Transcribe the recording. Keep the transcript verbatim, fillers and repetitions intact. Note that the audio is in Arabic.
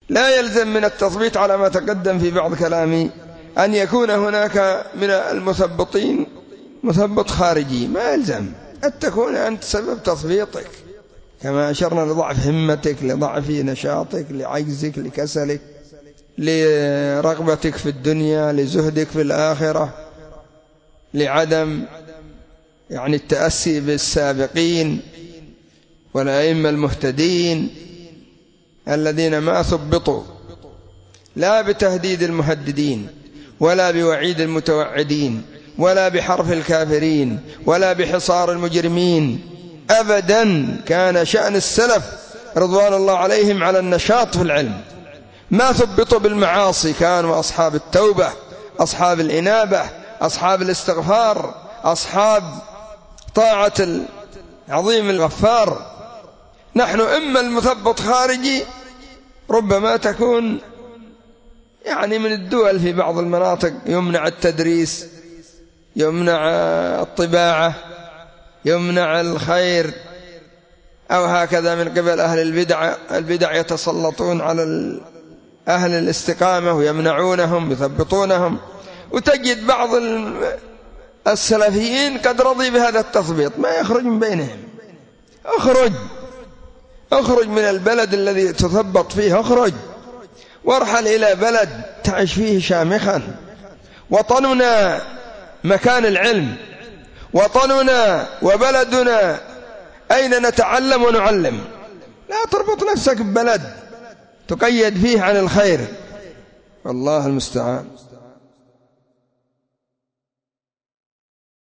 لا يلزم من التثبيت على ما تقدم في بعض كلامي أن يكون هناك من المثبطين مثبط خارجي، ما يلزم أن تكون أنت سبب تثبيطك، كما أشرنا لضعف همتك، لضعف نشاطك، لعجزك، لكسلك، لرغبتك في الدنيا، لزهدك في الآخرة، لعدم يعني التأسي بالسابقين والأئمة المهتدين الذين ما ثبطوا لا بتهديد المهددين ولا بوعيد المتوعدين ولا بحرف الكافرين ولا بحصار المجرمين أبدا. كان شأن السلف رضوان الله عليهم على النشاط في العلم، ما ثبطوا بالمعاصي، كانوا أصحاب التوبة، أصحاب الإنابة، أصحاب الاستغفار، أصحاب طاعة العظيم الغفار. نحن إما المثبط خارجي، ربما تكون يعني من الدول في بعض المناطق يمنع التدريس، يمنع الطباعة، يمنع الخير، أو هكذا من قبل أهل البدع، البدع يتسلطون على أهل الاستقامة ويمنعونهم يثبطونهم. وتجد بعض السلفيين قد رضي بهذا التثبيط، ما يخرج من بينهم. اخرج اخرج من البلد الذي تثبط فيه، اخرج وارحل إلى بلد تعيش فيه شامخا. وطننا مكان العلم، وطننا وبلدنا أين نتعلم ونعلم. لا تربط نفسك ببلد تقيد فيه عن الخير، والله المستعان.